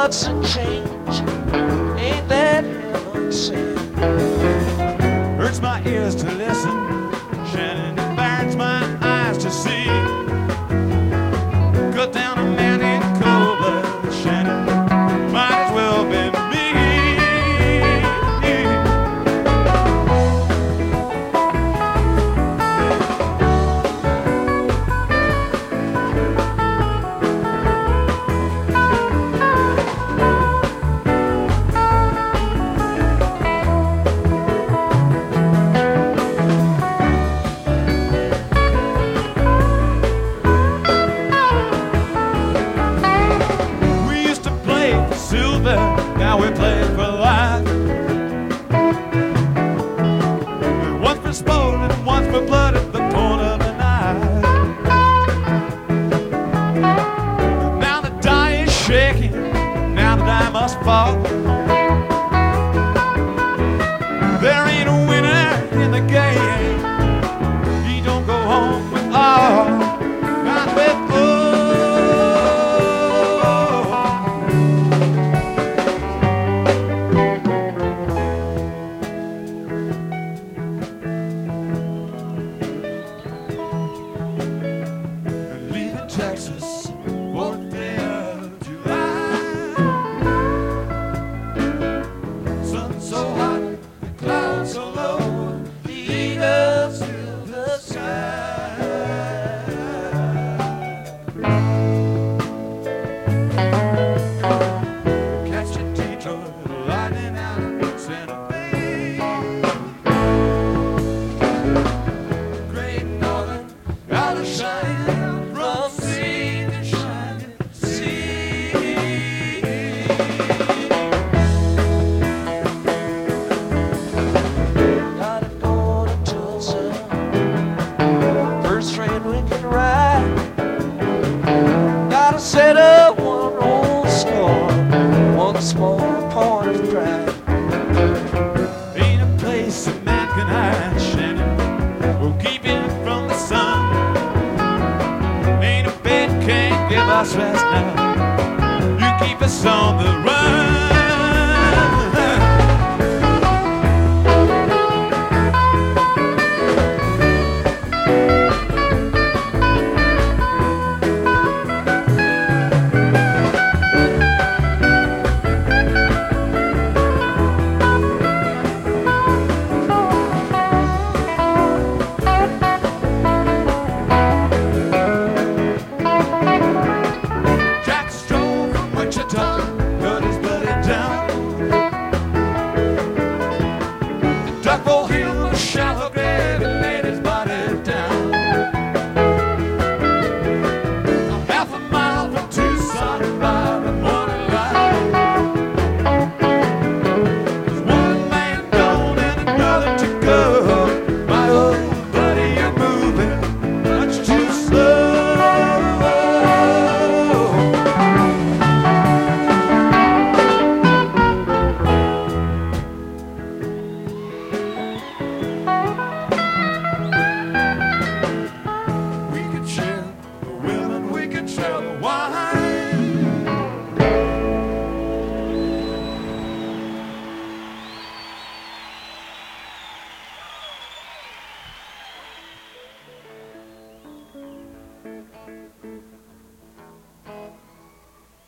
What's a change? Ain't that heaven sent? Hurts my ears to listen, Shannon. It burns my eyes to see. Cut down a man in cold blood, Shannon. Might as well be me. Now we play for life. Once for sport and once for blood at the point of the knife. Now the die is shaking, now the die must fall. There ain't a winner in the game. He don't go home with all, not with all. Texas, 4th day of July. Sun so hot, the clouds so low, the eagles fill the sky. Catch a Detroit lightning out of Santa Fe. Great Northern out of shine. Gotta set up one old score, one small point of pride. Ain't a place a man can hide, Shannon, will keep him from the sun. Ain't a bed can't give us rest now, you keep us on the run.